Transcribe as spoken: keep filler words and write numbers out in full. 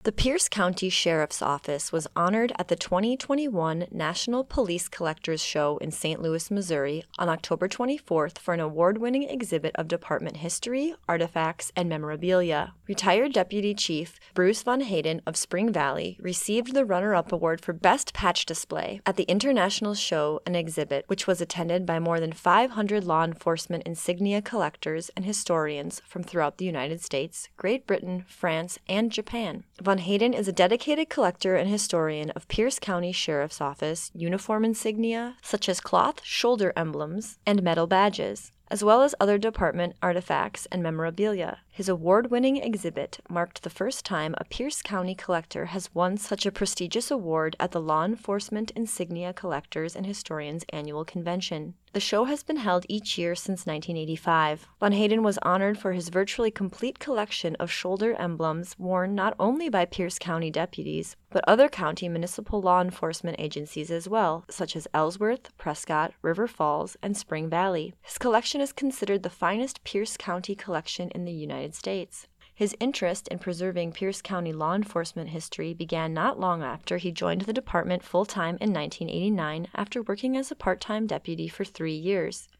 The Pierce County Sheriff's Office was honored at the twenty twenty-one National Police Collectors Show in Saint Louis, Missouri on October twenty-fourth for an award-winning exhibit of department history, artifacts, and memorabilia. Retired Deputy Chief Bruce Von Hayden of Spring Valley received the runner-up award for Best Patch Display at the International Show and Exhibit, which was attended by more than five hundred law enforcement insignia collectors and historians from throughout the United States, Great Britain, France, and Japan. Von Hayden is a dedicated collector and historian of Pierce County Sheriff's Office uniform insignia, such as cloth shoulder emblems and metal badges, as well as other department artifacts and memorabilia. His award-winning exhibit marked the first time a Pierce County collector has won such a prestigious award at the Law Enforcement Insignia Collectors and Historians Annual Convention. The show has been held each year since nineteen eighty-five. Von Hayden was honored for his virtually complete collection of shoulder emblems worn not only by Pierce County deputies, but other county municipal law enforcement agencies as well, such as Ellsworth, Prescott, River Falls, and Spring Valley. His collection is considered the finest Pierce County collection in the United States. His interest in preserving Pierce County law enforcement history began not long after he joined the department full-time in nineteen eighty-nine after working as a part-time deputy for three years.